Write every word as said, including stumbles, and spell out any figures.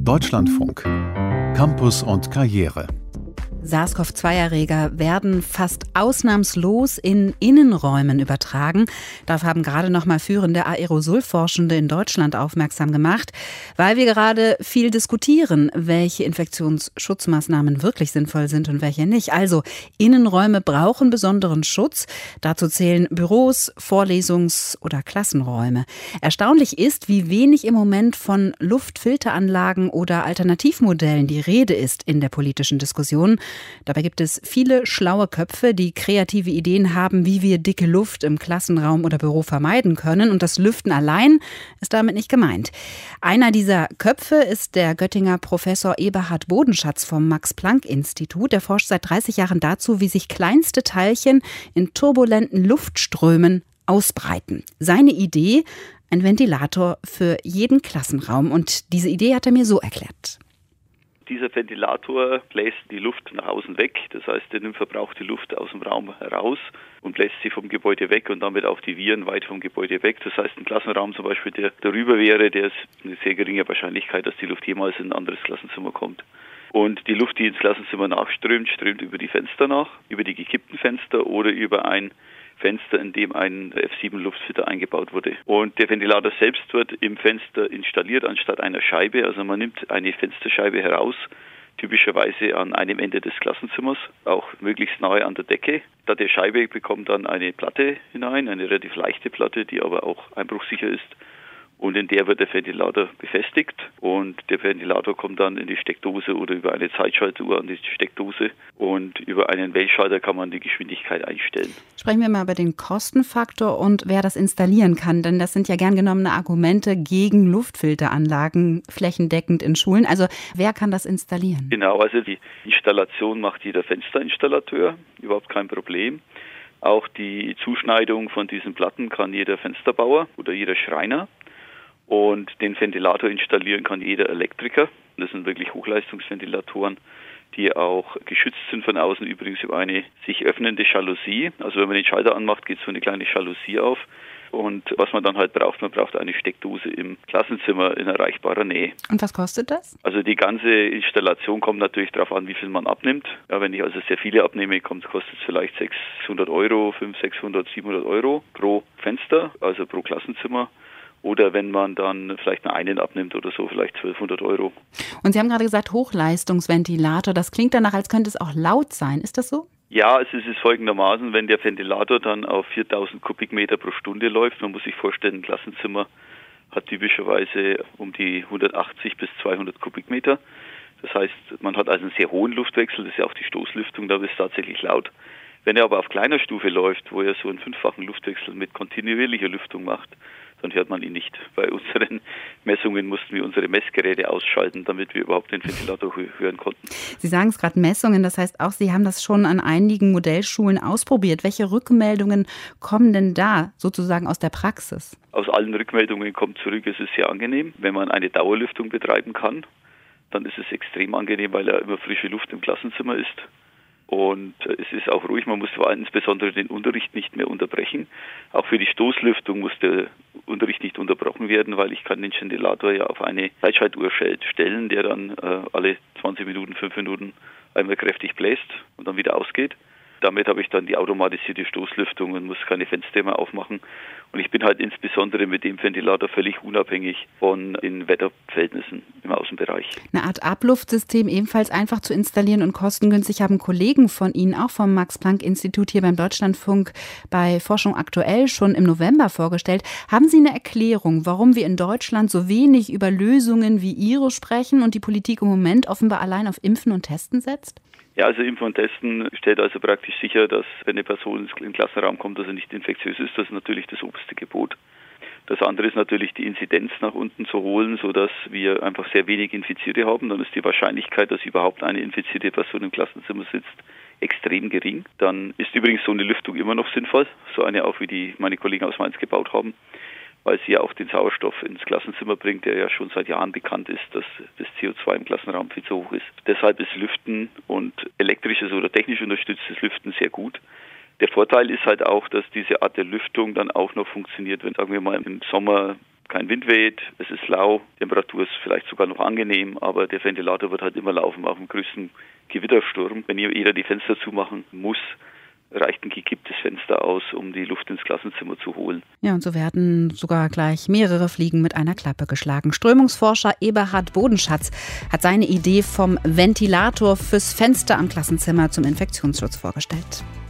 Deutschlandfunk. Campus und Karriere. SARS-CoV zwei Erreger werden fast ausnahmslos in Innenräumen übertragen. Darauf haben gerade noch mal führende Aerosolforschende in Deutschland aufmerksam gemacht, weil wir gerade viel diskutieren, welche Infektionsschutzmaßnahmen wirklich sinnvoll sind und welche nicht. Also Innenräume brauchen besonderen Schutz. Dazu zählen Büros, Vorlesungs- oder Klassenräume. Erstaunlich ist, wie wenig im Moment von Luftfilteranlagen oder Alternativmodellen die Rede ist in der politischen Diskussion. Dabei gibt es viele schlaue Köpfe, die kreative Ideen haben, wie wir dicke Luft im Klassenraum oder Büro vermeiden können. Und das Lüften allein ist damit nicht gemeint. Einer dieser Köpfe ist der Göttinger Professor Eberhard Bodenschatz vom Max-Planck-Institut. Er forscht seit dreißig Jahren dazu, wie sich kleinste Teilchen in turbulenten Luftströmen ausbreiten. Seine Idee: ein Ventilator für jeden Klassenraum. Und diese Idee hat er mir so erklärt. Dieser Ventilator bläst die Luft nach außen weg, das heißt, er nimmt verbrauchte Luft aus dem Raum heraus und bläst sie vom Gebäude weg und damit auch die Viren weit vom Gebäude weg. Das heißt, ein Klassenraum zum Beispiel, der darüber wäre, der ist eine sehr geringe Wahrscheinlichkeit, dass die Luft jemals in ein anderes Klassenzimmer kommt. Und die Luft, die ins Klassenzimmer nachströmt, strömt über die Fenster nach, über die gekippten Fenster oder über ein Fenster, in dem ein F sieben Luftfilter eingebaut wurde. Und der Ventilator selbst wird im Fenster installiert anstatt einer Scheibe. Also man nimmt eine Fensterscheibe heraus, typischerweise an einem Ende des Klassenzimmers, auch möglichst nahe an der Decke. Statt der Scheibe bekommt dann eine Platte hinein, eine relativ leichte Platte, die aber auch einbruchsicher ist. Und in der wird der Ventilator befestigt und der Ventilator kommt dann in die Steckdose oder über eine Zeitschaltuhr an die Steckdose und über einen Weltschalter kann man die Geschwindigkeit einstellen. Sprechen wir mal über den Kostenfaktor und wer das installieren kann, denn das sind ja gern genommene Argumente gegen Luftfilteranlagen flächendeckend in Schulen. Also wer kann das installieren? Genau, also die Installation macht jeder Fensterinstallateur, überhaupt kein Problem. Auch die Zuschneidung von diesen Platten kann jeder Fensterbauer oder jeder Schreiner. Und den Ventilator installieren kann jeder Elektriker. Das sind wirklich Hochleistungsventilatoren, die auch geschützt sind von außen, übrigens über eine sich öffnende Jalousie. Also wenn man den Schalter anmacht, geht so eine kleine Jalousie auf. Und was man dann halt braucht, man braucht eine Steckdose im Klassenzimmer in erreichbarer Nähe. Und was kostet das? Also die ganze Installation kommt natürlich darauf an, wie viel man abnimmt. Ja, wenn ich also sehr viele abnehme, kommt, kostet es vielleicht sechshundert Euro, fünfhundert, sechshundert, siebenhundert Euro pro Fenster, also pro Klassenzimmer. Oder wenn man dann vielleicht nur einen abnimmt oder so, vielleicht zwölfhundert Euro. Und Sie haben gerade gesagt, Hochleistungsventilator. Das klingt danach, als könnte es auch laut sein. Ist das so? Ja, es ist folgendermaßen, wenn der Ventilator dann auf viertausend Kubikmeter pro Stunde läuft, man muss sich vorstellen, ein Klassenzimmer hat typischerweise um die hundertachtzig bis zweihundert Kubikmeter. Das heißt, man hat also einen sehr hohen Luftwechsel, das ist ja auch die Stoßlüftung, da wird es tatsächlich laut. Wenn er aber auf kleiner Stufe läuft, wo er so einen fünffachen Luftwechsel mit kontinuierlicher Lüftung macht, dann hört man ihn nicht. Bei unseren Messungen mussten wir unsere Messgeräte ausschalten, damit wir überhaupt den Ventilator hören konnten. Sie sagen es gerade, Messungen, das heißt auch, Sie haben das schon an einigen Modellschulen ausprobiert. Welche Rückmeldungen kommen denn da sozusagen aus der Praxis? Aus allen Rückmeldungen kommt zurück, es ist sehr angenehm, wenn man eine Dauerlüftung betreiben kann. Dann ist es extrem angenehm, weil ja immer frische Luft im Klassenzimmer ist. Und es ist auch ruhig, man muss vor allem insbesondere den Unterricht nicht mehr unterbrechen. Auch für die Stoßlüftung muss der Unterricht nicht unterbrochen werden, weil ich kann den Ventilator ja auf eine Zeitschaltuhr stellen, der dann äh, alle zwanzig Minuten, fünf Minuten einmal kräftig bläst und dann wieder ausgeht. Damit habe ich dann die automatisierte Stoßlüftung und muss keine Fenster mehr aufmachen. Und ich bin halt insbesondere mit dem Ventilator völlig unabhängig von den Wetterverhältnissen im Außenbereich. Eine Art Abluftsystem ebenfalls einfach zu installieren und kostengünstig haben Kollegen von Ihnen, auch vom Max-Planck-Institut hier beim Deutschlandfunk bei Forschung aktuell schon im November vorgestellt. Haben Sie eine Erklärung, warum wir in Deutschland so wenig über Lösungen wie Ihre sprechen und die Politik im Moment offenbar allein auf Impfen und Testen setzt? Ja, also Impfen und Testen stellt also praktisch sicher, dass wenn eine Person in den Klassenraum kommt, dass er nicht infektiös ist. Das ist natürlich das oberste Gebot. Das andere ist natürlich die Inzidenz nach unten zu holen, sodass wir einfach sehr wenig Infizierte haben. Dann ist die Wahrscheinlichkeit, dass überhaupt eine infizierte Person im Klassenzimmer sitzt, extrem gering. Dann ist übrigens so eine Lüftung immer noch sinnvoll, so eine auch wie die meine Kollegen aus Mainz gebaut haben, weil sie ja auch den Sauerstoff ins Klassenzimmer bringt, der ja schon seit Jahren bekannt ist, dass das C O zwei im Klassenraum viel zu hoch ist. Deshalb ist Lüften und elektrisches oder technisch unterstütztes Lüften sehr gut. Der Vorteil ist halt auch, dass diese Art der Lüftung dann auch noch funktioniert, wenn, sagen wir mal, im Sommer kein Wind weht, es ist lau, Temperatur ist vielleicht sogar noch angenehm, aber der Ventilator wird halt immer laufen auf dem größten Gewittersturm. Wenn jeder die Fenster zumachen muss, reicht ein gekipptes Fenster aus, um die Luft ins Klassenzimmer zu holen. Ja, und so werden sogar gleich mehrere Fliegen mit einer Klappe geschlagen. Strömungsforscher Eberhard Bodenschatz hat seine Idee vom Ventilator fürs Fenster am Klassenzimmer zum Infektionsschutz vorgestellt.